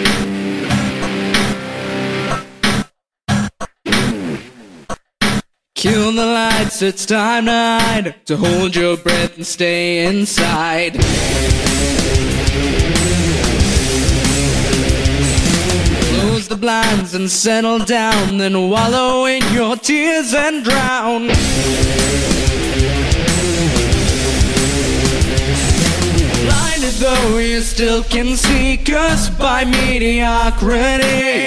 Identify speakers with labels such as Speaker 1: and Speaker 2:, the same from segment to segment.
Speaker 1: Kill the lights, it's time to hide, to hold your breath and stay inside. Close the blinds and settle down, then wallow in your tears and drown. Blinded though you still can see, cursed by mediocrity.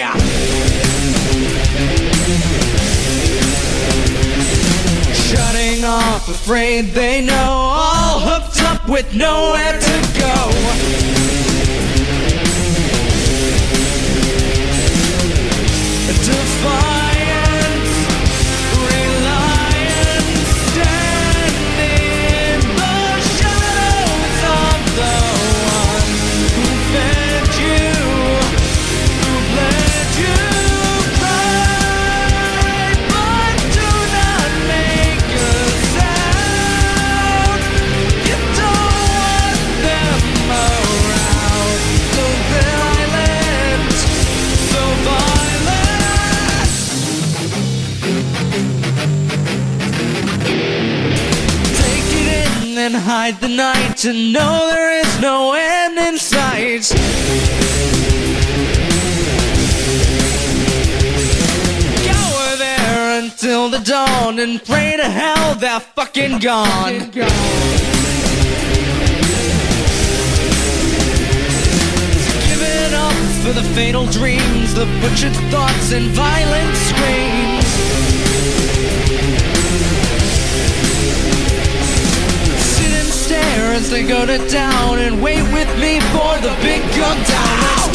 Speaker 1: Shutting off, afraid they know, all hooked up with nowhere to go. Defiance, reliance, stand in the shadows of the one who fed you, who bled you cry, but do not make a sound. You don't want them around. So violent, so violent. Take it in and hide the night, to know there is no end in sight. Cower there until the dawn and pray to hell they're fucking gone. Give it up for the fatal dreams, the butchered thoughts and violent screams. Sit and stare as they go to town, and wait with me for the big gun down. Let's